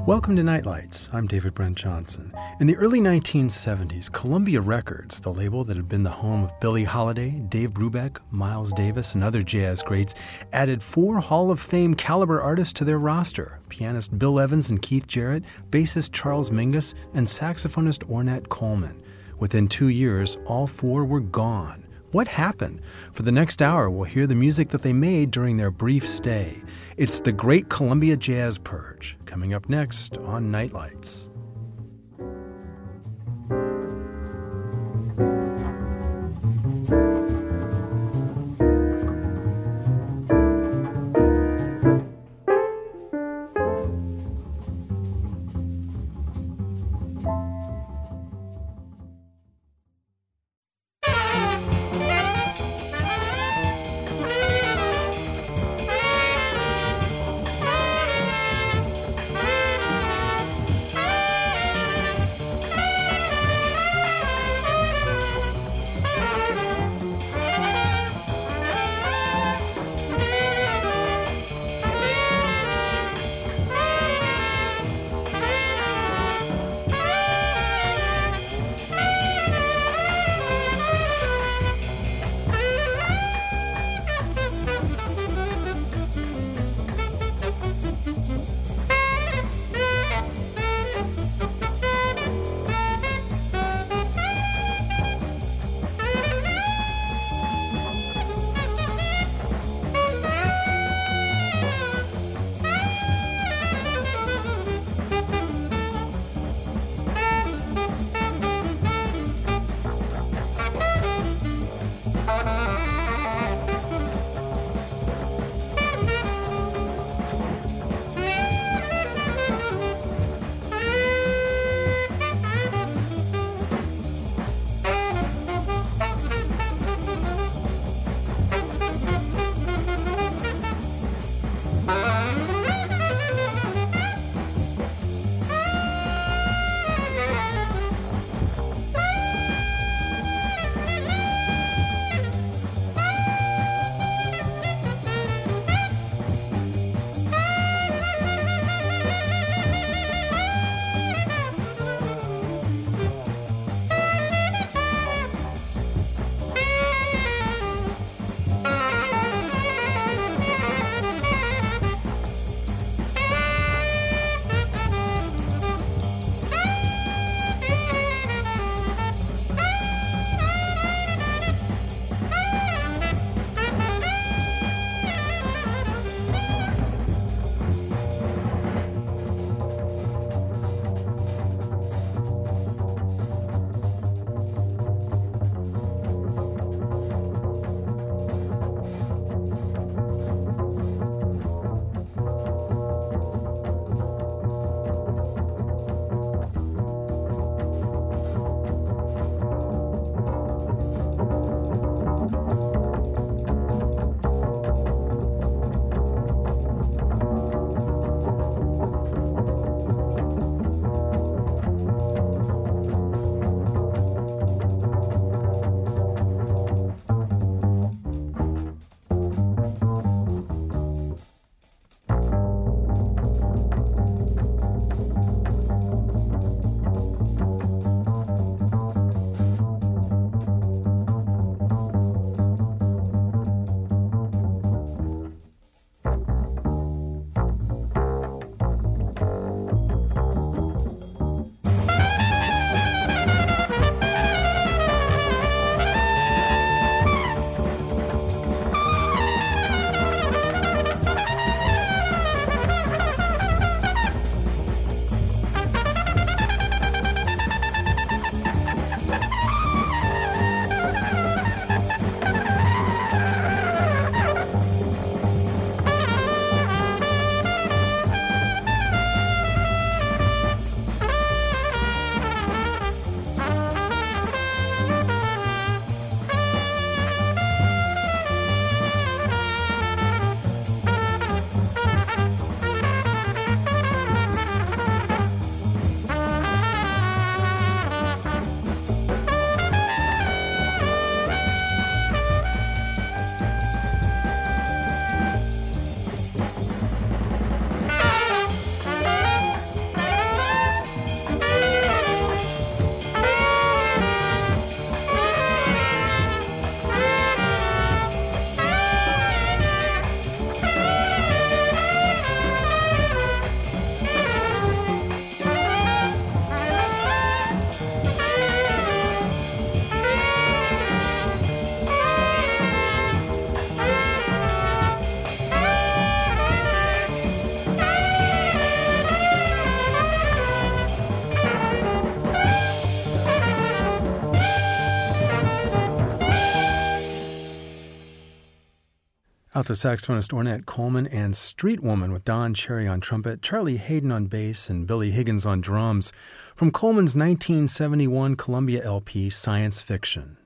Welcome to Nightlights. I'm David Brent Johnson. In the early 1970s, Columbia Records, the label that had been the home of Billie Holiday, Dave Brubeck, Miles Davis, and other jazz greats, added 4 Hall of Fame caliber artists to their roster: pianist Bill Evans and Keith Jarrett, bassist Charles Mingus, and saxophonist Ornette Coleman. Within 2 years, all 4 were gone. What happened? For the next hour, we'll hear the music that they made during their brief stay. It's the Great Columbia Jazz Purge, coming up next on Nightlights. Alto saxophonist Ornette Coleman and Street Woman with Don Cherry on trumpet, Charlie Hayden on bass, and Billy Higgins on drums from Coleman's 1971 Columbia LP Science Fiction.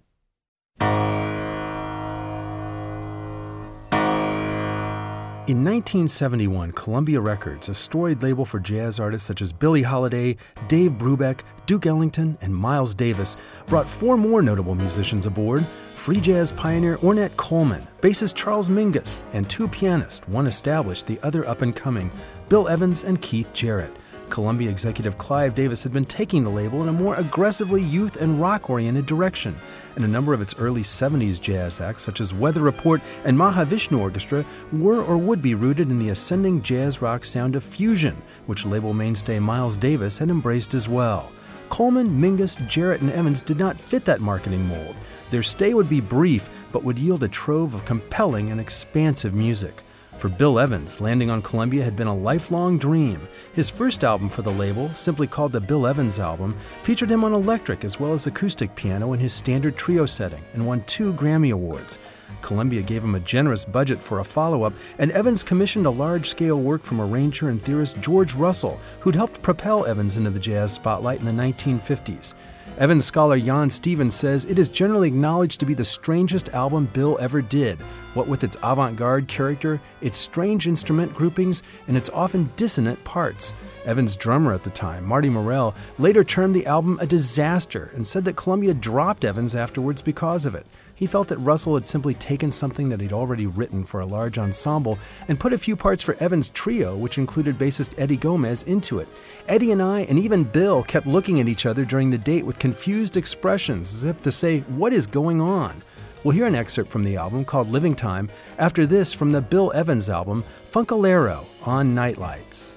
In 1971, Columbia Records, a storied label for jazz artists such as Billie Holiday, Dave Brubeck, Duke Ellington, and Miles Davis, brought 4 more notable musicians aboard: free jazz pioneer Ornette Coleman, bassist Charles Mingus, and 2 pianists, one established, the other up-and-coming, Bill Evans and Keith Jarrett. Columbia executive Clive Davis had been taking the label in a more aggressively youth and rock-oriented direction, and a number of its early 70s jazz acts, such as Weather Report and Mahavishnu Orchestra, were or would be rooted in the ascending jazz rock sound of fusion, which label mainstay Miles Davis had embraced as well. Coleman, Mingus, Jarrett, and Evans did not fit that marketing mold. Their stay would be brief, but would yield a trove of compelling and expansive music. For Bill Evans, landing on Columbia had been a lifelong dream. His first album for the label, simply called the Bill Evans Album, featured him on electric as well as acoustic piano in his standard trio setting and won 2 Grammy Awards. Columbia gave him a generous budget for a follow-up, and Evans commissioned a large-scale work from arranger and theorist George Russell, who'd helped propel Evans into the jazz spotlight in the 1950s. Evans scholar Jan Stevens says it is generally acknowledged to be the strangest album Bill ever did, what with its avant-garde character, its strange instrument groupings, and its often dissonant parts. Evans' drummer at the time, Marty Morell, later termed the album a disaster and said that Columbia dropped Evans afterwards because of it. He felt that Russell had simply taken something that he'd already written for a large ensemble and put a few parts for Evans' trio, which included bassist Eddie Gomez, into it. Eddie and I, and even Bill, kept looking at each other during the date with confused expressions, as if to say, "What is going on?" We'll hear an excerpt from the album called Living Time, after this from the Bill Evans album, Funkilero on Nightlights.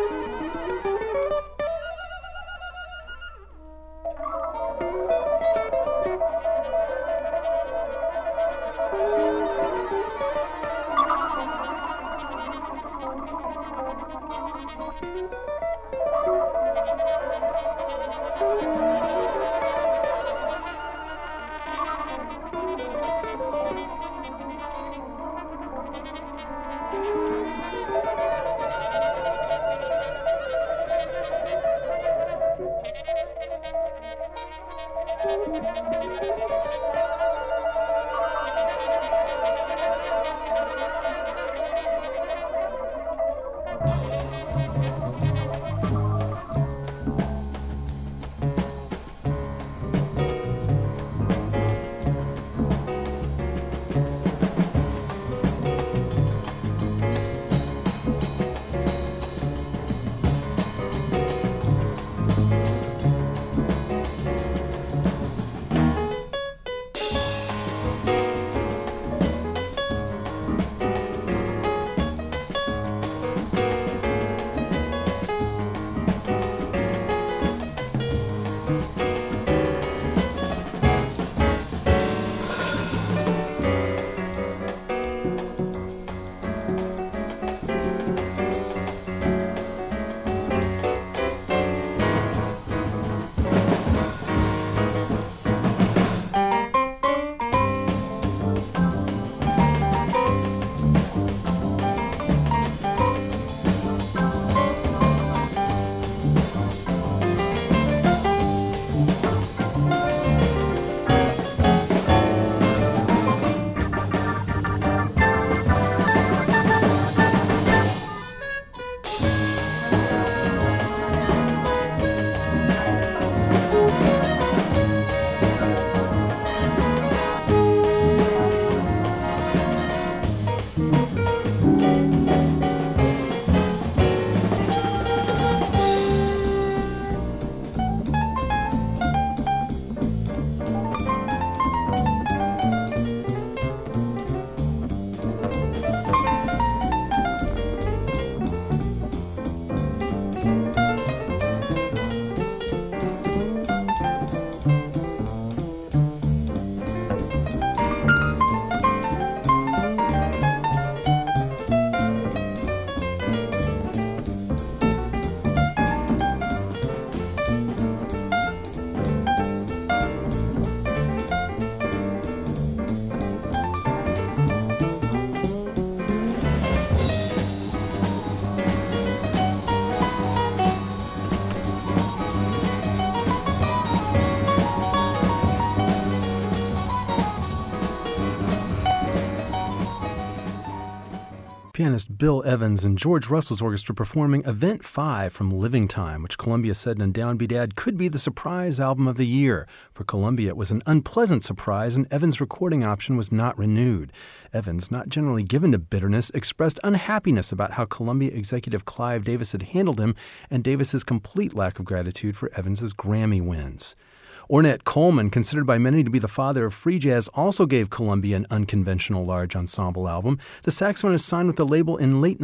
Pianist Bill Evans and George Russell's orchestra performing Event 5 from Living Time, which Columbia said in Downbeat Ad could be the surprise album of the year. For Columbia, it was an unpleasant surprise, and Evans' recording option was not renewed. Evans, not generally given to bitterness, expressed unhappiness about how Columbia executive Clive Davis had handled him and Davis's complete lack of gratitude for Evans' Grammy wins. Ornette Coleman, considered by many to be the father of free jazz, also gave Columbia an unconventional large ensemble album. The saxophonist signed with the label in late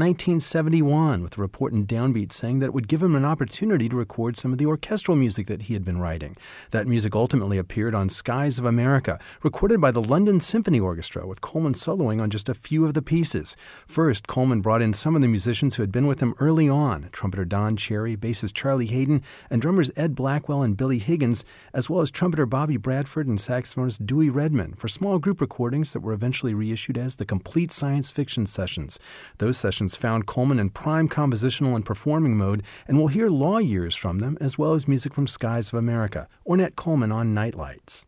1971, with a report in Downbeat saying that it would give him an opportunity to record some of the orchestral music that he had been writing. That music ultimately appeared on Skies of America, recorded by the London Symphony Orchestra, with Coleman soloing on just a few of the pieces. First, Coleman brought in some of the musicians who had been with him early on, trumpeter Don Cherry, bassist Charlie Hayden, and drummers Ed Blackwell and Billy Higgins, as well as trumpeter Bobby Bradford and saxophonist Dewey Redman, for small group recordings that were eventually reissued as the Complete Science Fiction Sessions. Those sessions found Coleman in prime compositional and performing mode, and we'll hear Law Years from them, as well as music from Skies of America. Ornette Coleman on Nightlights.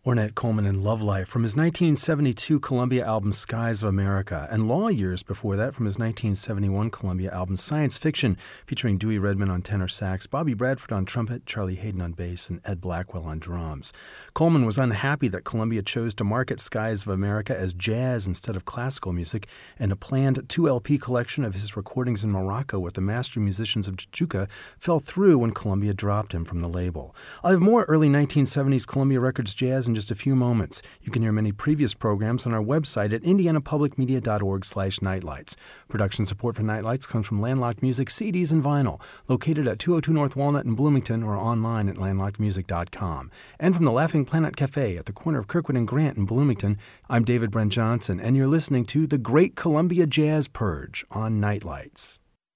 Ornette Coleman and Love Life from his 1972 Columbia album Skies of America, and Law Years before that from his 1971 Columbia album Science Fiction, featuring Dewey Redman on tenor sax, Bobby Bradford on trumpet, Charlie Hayden on bass, and Ed Blackwell on drums. Coleman was unhappy that Columbia chose to market Skies of America as jazz instead of classical music, and a planned 2-LP collection of his recordings in Morocco with the master musicians of Tijuca fell through when Columbia dropped him from the label. I'll have more early 1970s Columbia Records jazz in just a few moments. You can hear many previous programs on our website at indianapublicmedia.org/nightlights. Production support for Nightlights comes from Landlocked Music CDs and Vinyl, located at 202 North Walnut in Bloomington or online at landlockedmusic.com. And from the Laughing Planet Cafe at the corner of Kirkwood and Grant in Bloomington, I'm David Brent Johnson, and you're listening to The Great Columbia Jazz Purge on Nightlights.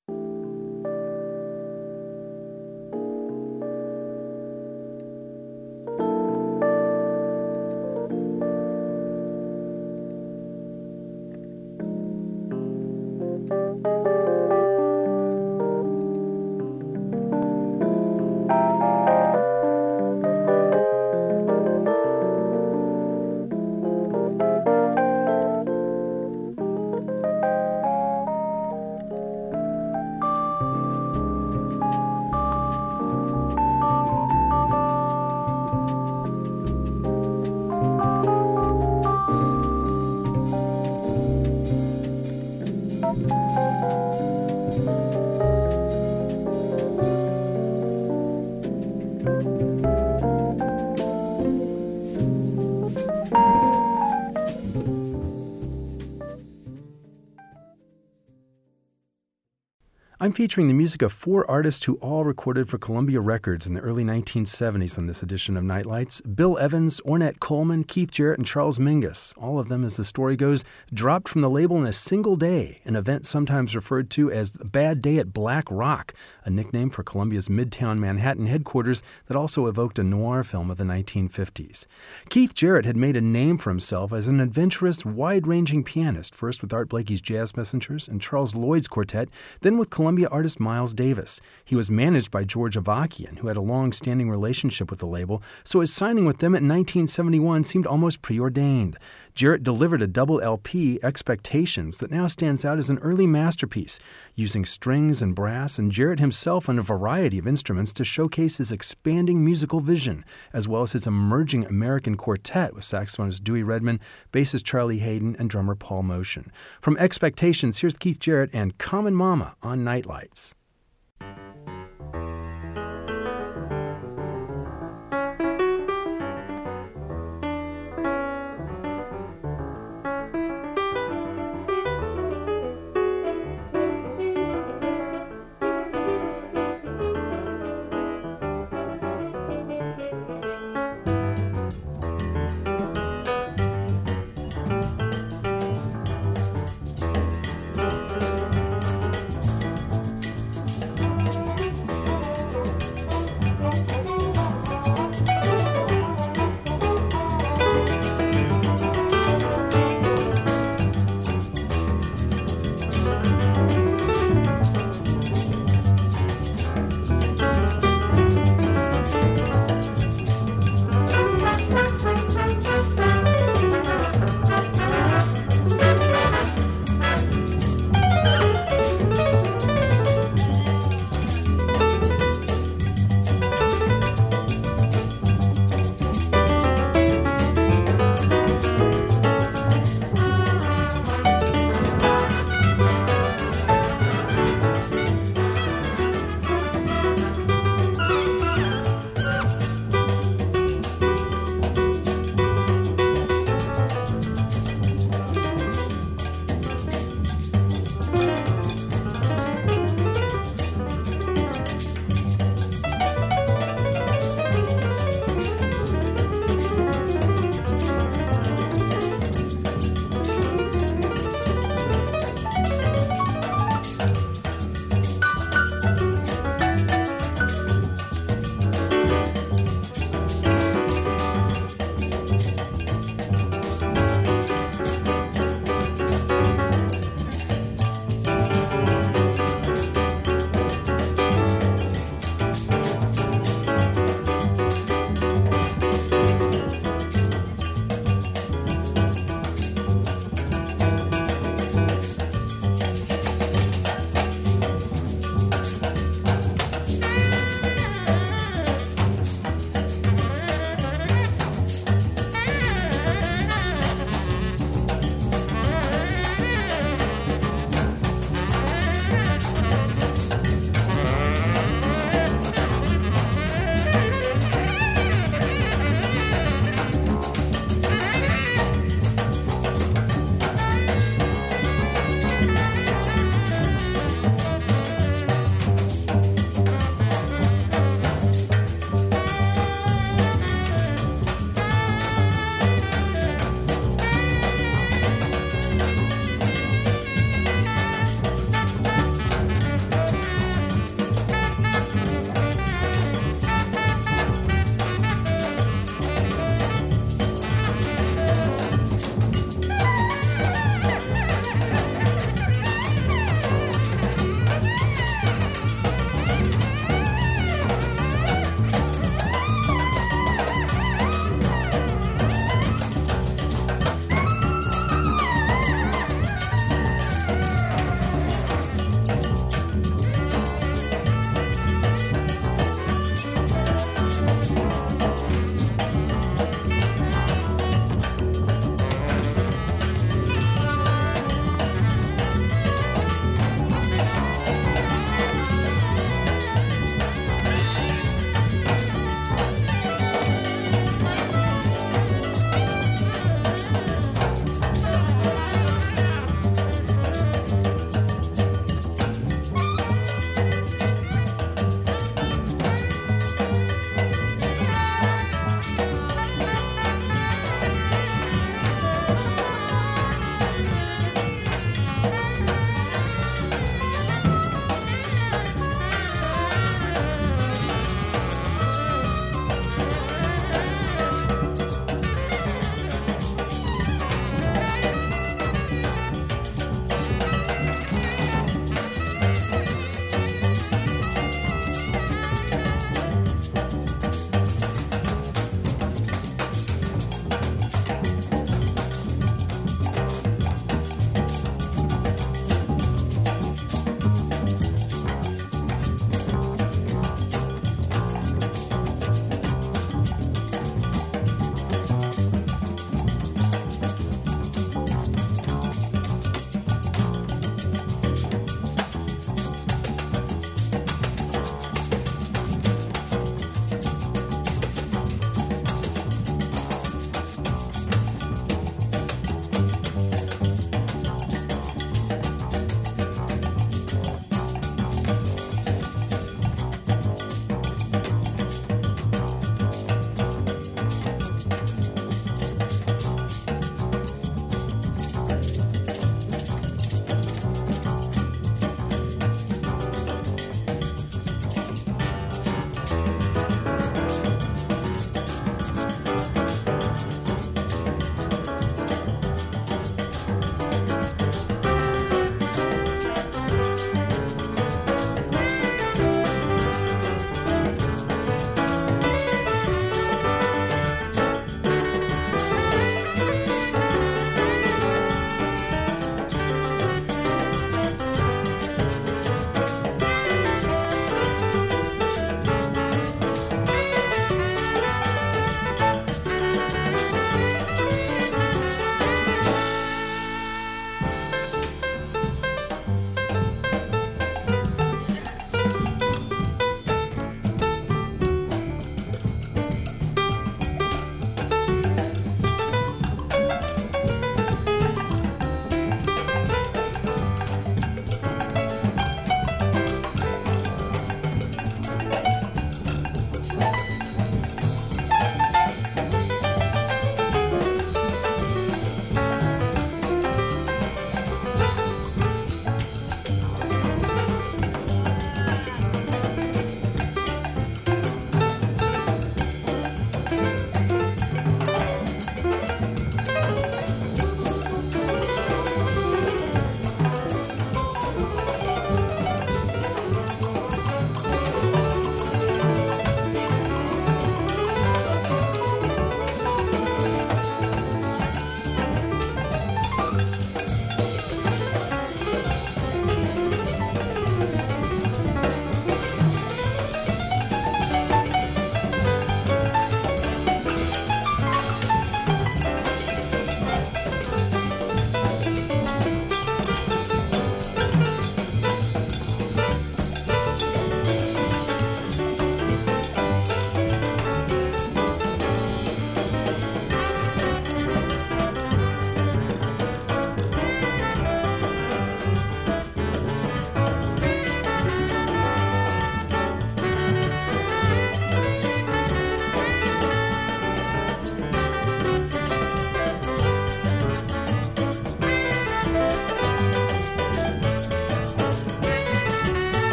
I'm featuring the music of 4 artists who all recorded for Columbia Records in the early 1970s on this edition of Nightlights: Bill Evans, Ornette Coleman, Keith Jarrett, and Charles Mingus. All of them, as the story goes, dropped from the label in a single day, an event sometimes referred to as the Bad Day at Black Rock, a nickname for Columbia's Midtown Manhattan headquarters that also evoked a noir film of the 1950s. Keith Jarrett had made a name for himself as an adventurous, wide-ranging pianist, first with Art Blakey's Jazz Messengers and Charles Lloyd's Quartet, then with Columbia artist Miles Davis. He was managed by George Avakian, who had a long-standing relationship with the label, so his signing with them in 1971 seemed almost preordained. Jarrett delivered a double LP, Expectations, that now stands out as an early masterpiece, using strings and brass and Jarrett himself on a variety of instruments to showcase his expanding musical vision, as well as his emerging American quartet with saxophonist Dewey Redman, bassist Charlie Hayden, and drummer Paul Motion. From Expectations, here's Keith Jarrett and Common Mama on Nightlights.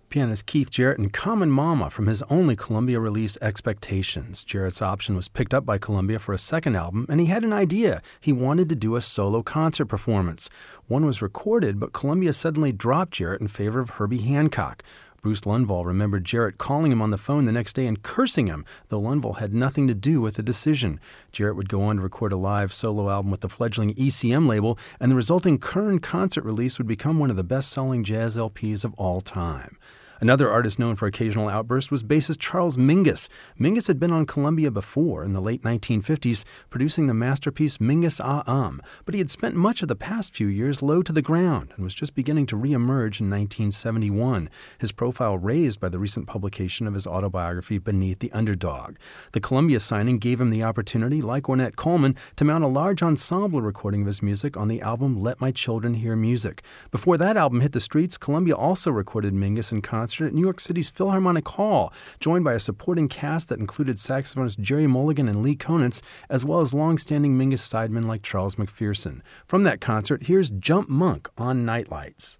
Pianist Keith Jarrett and Common Mama from his only Columbia release, Expectations. Jarrett's option was picked up by Columbia for a second album, and he had an idea. He wanted to do a solo concert performance. One was recorded, but Columbia suddenly dropped Jarrett in favor of Herbie Hancock. Bruce Lundvall remembered Jarrett calling him on the phone the next day and cursing him, though Lundvall had nothing to do with the decision. Jarrett would go on to record a live solo album with the fledgling ECM label, and the resulting Kern concert release would become one of the best-selling jazz LPs of all time. Another artist known for occasional outbursts was bassist Charles Mingus. Mingus had been on Columbia before in the late 1950s, producing the masterpiece Mingus Ah, but he had spent much of the past few years low to the ground and was just beginning to re-emerge in 1971, his profile raised by the recent publication of his autobiography Beneath the Underdog. The Columbia signing gave him the opportunity, like Ornette Coleman, to mount a large ensemble recording of his music on the album Let My Children Hear Music. Before that album hit the streets, Columbia also recorded Mingus in concert at New York City's Philharmonic Hall, joined by a supporting cast that included saxophonists Jerry Mulligan and Lee Konitz, as well as long-standing Mingus sidemen like Charles McPherson. From that concert, here's Jump Monk on Nightlights.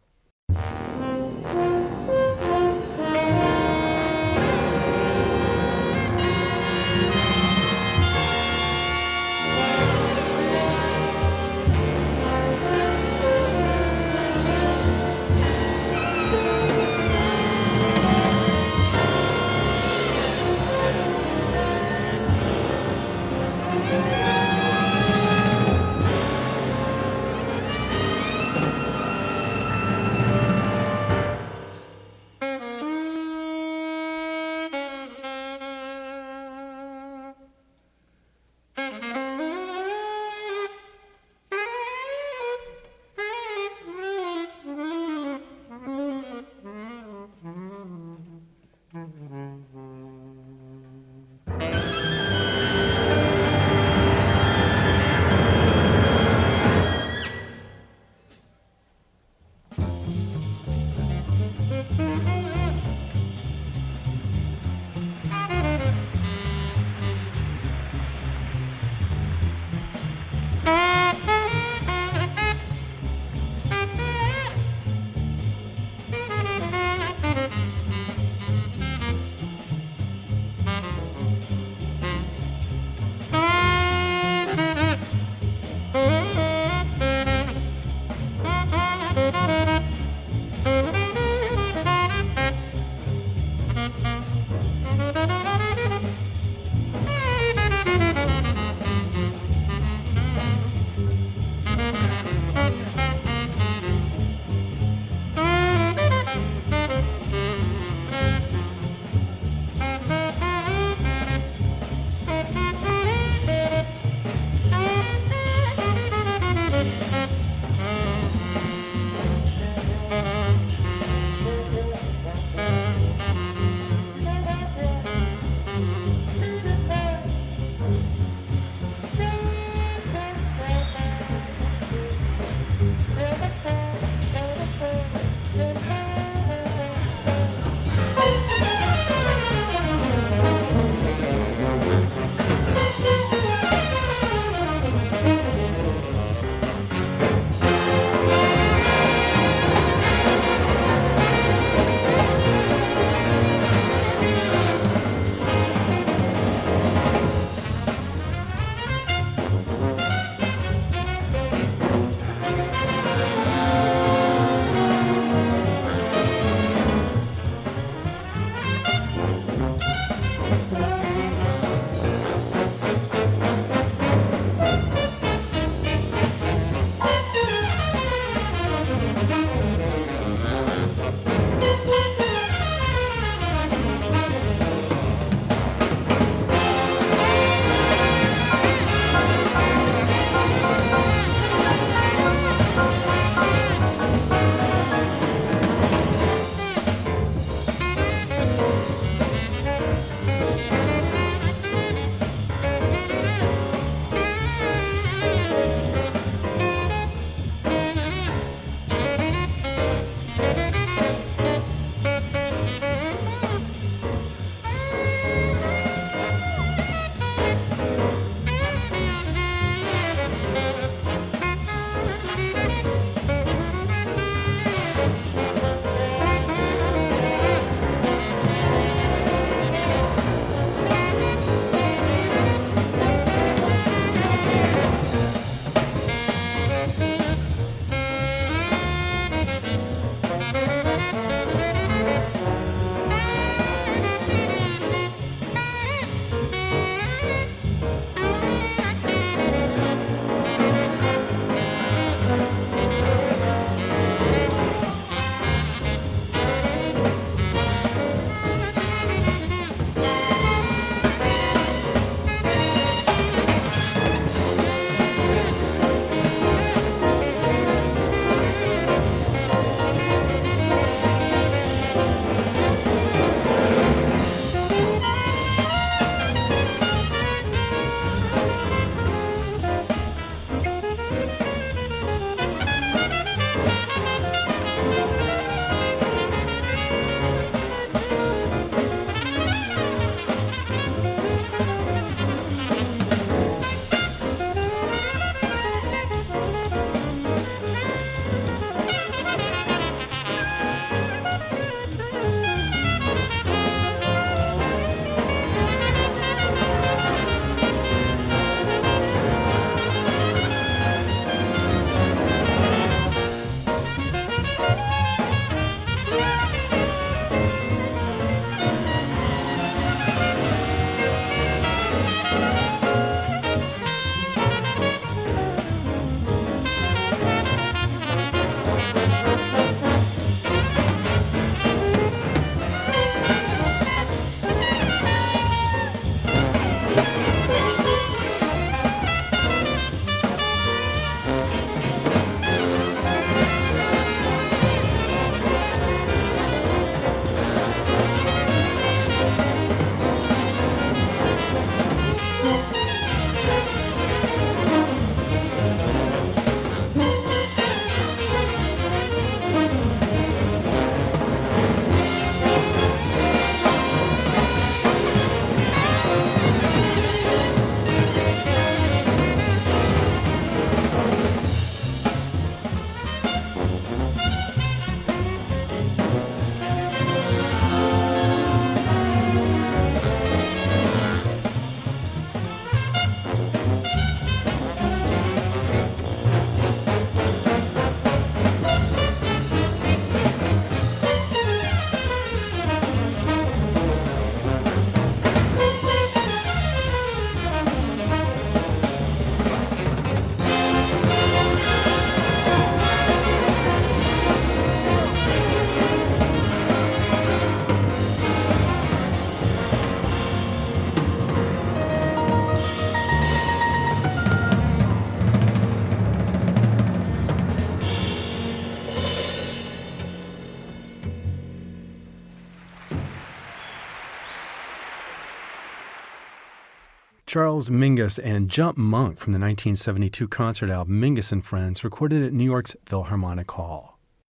Charles Mingus and Jump Monk from the 1972 concert album Mingus and Friends, recorded at New York's Philharmonic Hall.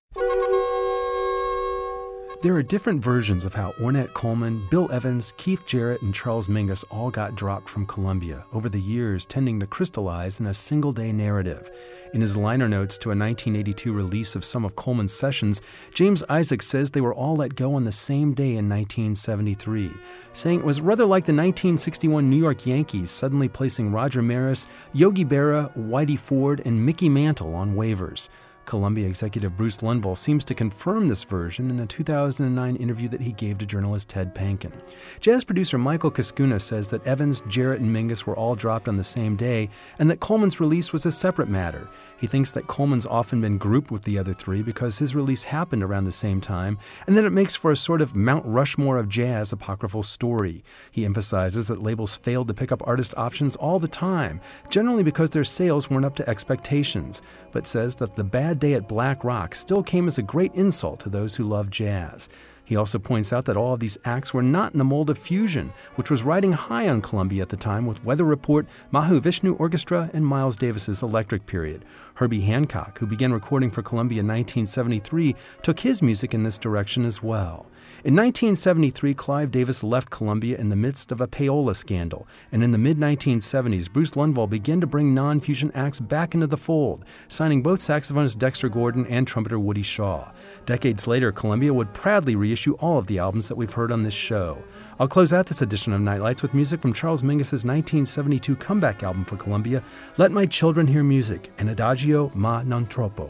There are different versions of how Ornette Coleman, Bill Evans, Keith Jarrett, and Charles Mingus all got dropped from Columbia, over the years tending to crystallize in a single-day narrative. In his liner notes to a 1982 release of some of Coleman's sessions, James Isaacs says they were all let go on the same day in 1973, saying it was rather like the 1961 New York Yankees suddenly placing Roger Maris, Yogi Berra, Whitey Ford, and Mickey Mantle on waivers. Columbia executive Bruce Lundvall seems to confirm this version in a 2009 interview that he gave to journalist Ted Pankin. Jazz producer Michael Cascuna says that Evans, Jarrett, and Mingus were all dropped on the same day, and that Coleman's release was a separate matter. He thinks that Coleman's often been grouped with the other three because his release happened around the same time, and that it makes for a sort of Mount Rushmore of jazz apocryphal story. He emphasizes that labels failed to pick up artist options all the time, generally because their sales weren't up to expectations, but says that the bad day at Black Rock still came as a great insult to those who love jazz. He also points out that all of these acts were not in the mold of fusion, which was riding high on Columbia at the time with Weather Report, Mahavishnu Orchestra, and Miles Davis's Electric Period. Herbie Hancock, who began recording for Columbia in 1973, took his music in this direction as well. In 1973, Clive Davis left Columbia in the midst of a payola scandal, and in the mid-1970s, Bruce Lundvall began to bring non-fusion acts back into the fold, signing both saxophonist Dexter Gordon and trumpeter Woody Shaw. Decades later, Columbia would proudly reissue all of the albums that we've heard on this show. I'll close out this edition of Nightlights with music from Charles Mingus's 1972 comeback album for Columbia, Let My Children Hear Music, and Adagio ma non troppo.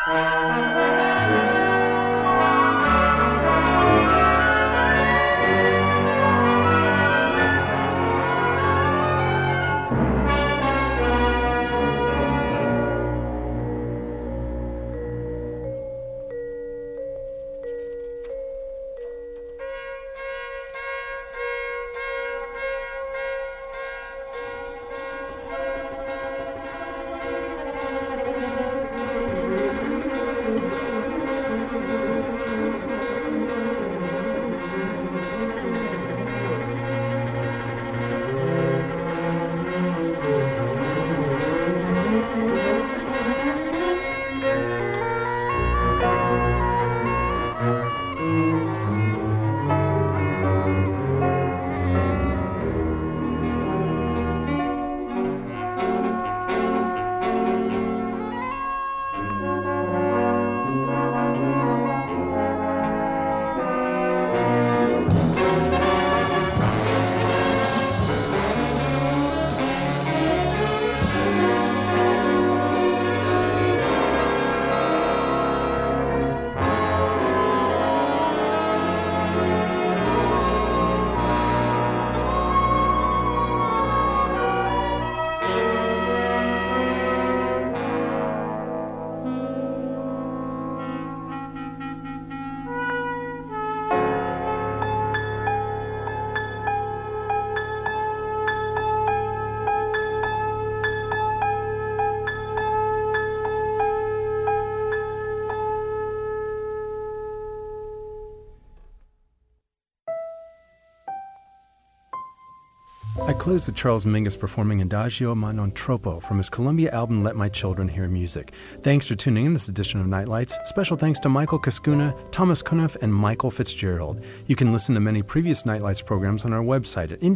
I close with Charles Mingus performing Adagio ma non troppo from his Columbia album Let My Children Hear Music. Thanks for tuning in this edition of Nightlights. Special thanks to Michael Kaskuna, Thomas Kuneff, and Michael Fitzgerald. You can listen to many previous Nightlights programs on our website at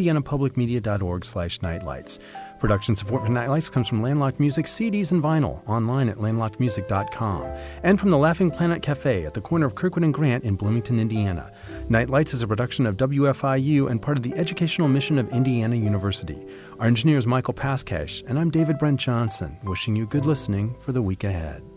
indianapublicmedia.org/nightlights. Production support for Nightlights comes from Landlocked Music, CDs and vinyl, online at landlockedmusic.com, and from the Laughing Planet Cafe at the corner of Kirkwood and Grant in Bloomington, Indiana. Nightlights is a production of WFIU and part of the educational mission of Indiana University. Our engineer is Michael Paskash, and I'm David Brent Johnson, wishing you good listening for the week ahead.